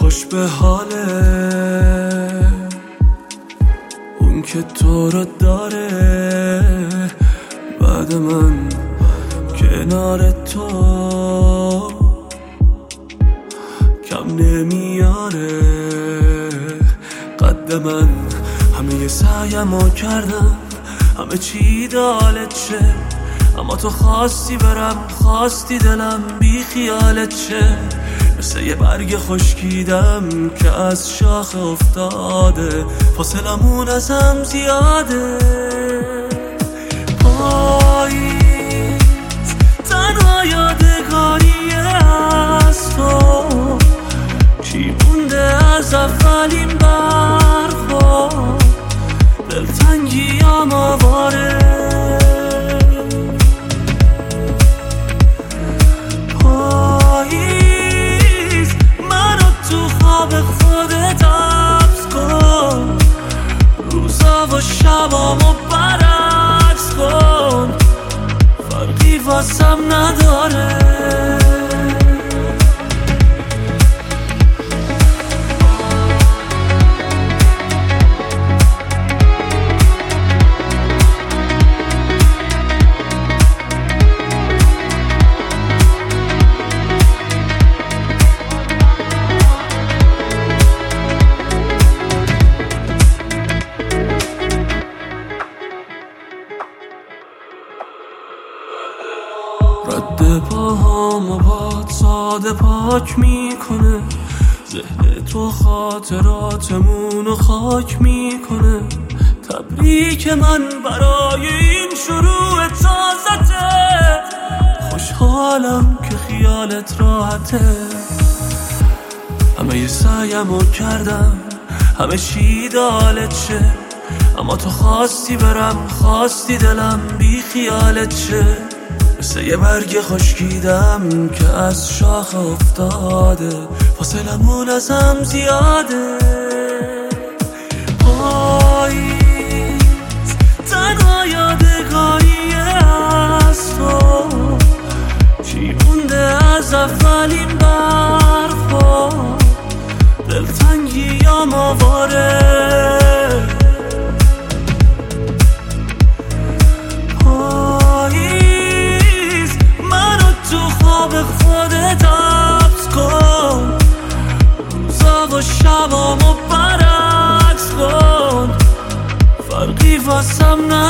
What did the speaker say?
خوش به حاله اون که تو رو داره بعد من کنار تو کم نمیاره قد من. همه سعیمو کردم همه چی دالت شه، اما تو خواستی برم خواستی دلم بی خیالت شه. مثل یه برگ خشکیدم که از شاخ افتاده، فاصلمون ازم زیاده. پاییز تنها یادگاری از تو، چی مونده از اولین برخورد؟ دلتنگیام آواره. پاییز منو تو خواب خودت حبس کن، روزا و شبامو برعکس کن، فرقی واسم نداره. رد پاهامو باد ساده پاک میکنه، ذهن تو خاطراتمونو خاک میکنه. تبریک من برای این شروع تازته، خوشحالم که خیالت راحته. همه سعیمو کردم همه چی دالت شه، اما تو خواستی برم خواستی دلم بی خیالت شه. مثل یه برگ خشکیدم که از شاخ افتاده، فاصلمون ازم زیاده. پاییز تنها یادگاری از تو، چی مونده از اولین برخورد؟ دلتنگیام آواره. خودت حبس کن، روزا و شبامو برعکس کن، فرقی واسم نداره.